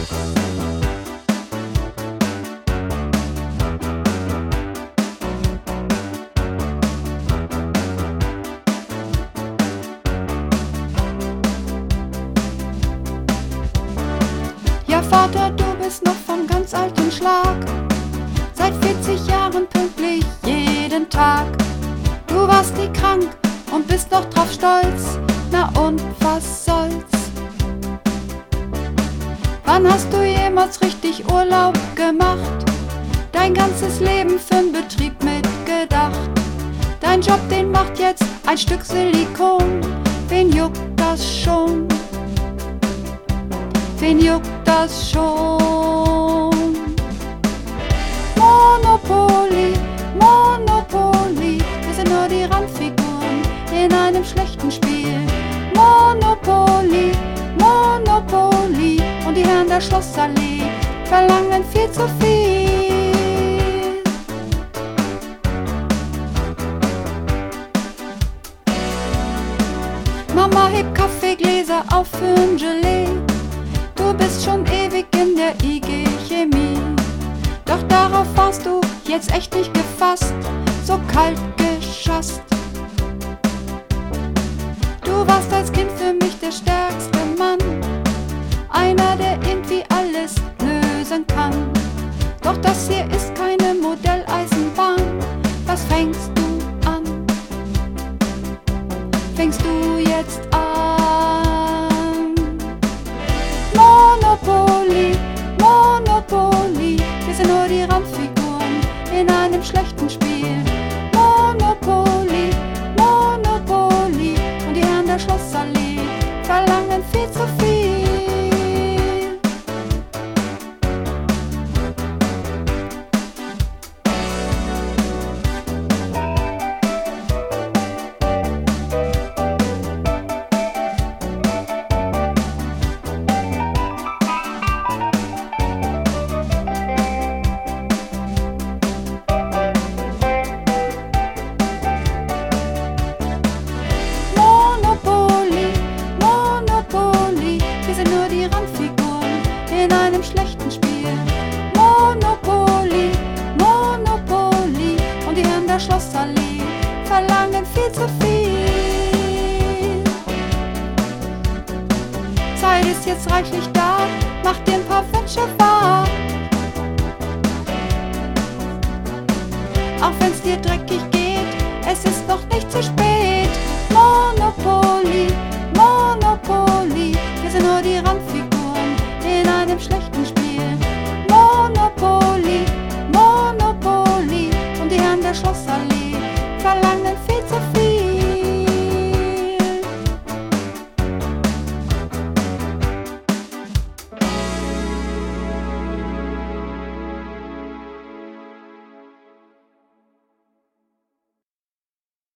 Ja, Vater, du bist noch vom ganz alten Schlag, seit 40 Jahren pünktlich jeden Tag. Du warst nie krank und bist noch drauf stolz, na und was soll's? Wann hast du jemals richtig Urlaub gemacht? Dein ganzes Leben für'n Betrieb mitgedacht. Dein Job, den macht jetzt ein Stück Silikon. Wen juckt das schon? Wen juckt das schon? Monopoly, Monopoly, wir sind nur die Randfiguren in einem schlechten Spiel. Monopoly, Monopoly, und die Herren der Schlossallee verlangen viel zu viel. Mama hebt Kaffeegläser auf für'n Gelee. Du bist schon ewig in der IG Chemie. Doch darauf warst du jetzt echt nicht gefasst, so kalt geschasst. Du warst als Kind für mich der stärkste Mann, einer, der irgendwie alles lösen kann. Doch das hier ist keine Modelleisenbahn. Was fängst du an? Fängst du jetzt an? Monopoly, Monopoly, wir sind nur die Randfiguren in einem schlechten Spiel. Monopoly, Monopoly, und die Herren der Schlossallee verlangen viel zu viel. In einem schlechten Spiel. Monopoly, Monopoly, und die Herren der Schlossallee verlangen viel zu viel. Zeit ist jetzt reichlich da, mach dir ein paar Wünsche wahr. Auch wenn's dir dreckig geht, es ist noch nicht zu spät. Monopoly, Monopoly, wir sind nur die Randfiguren in einem schlechten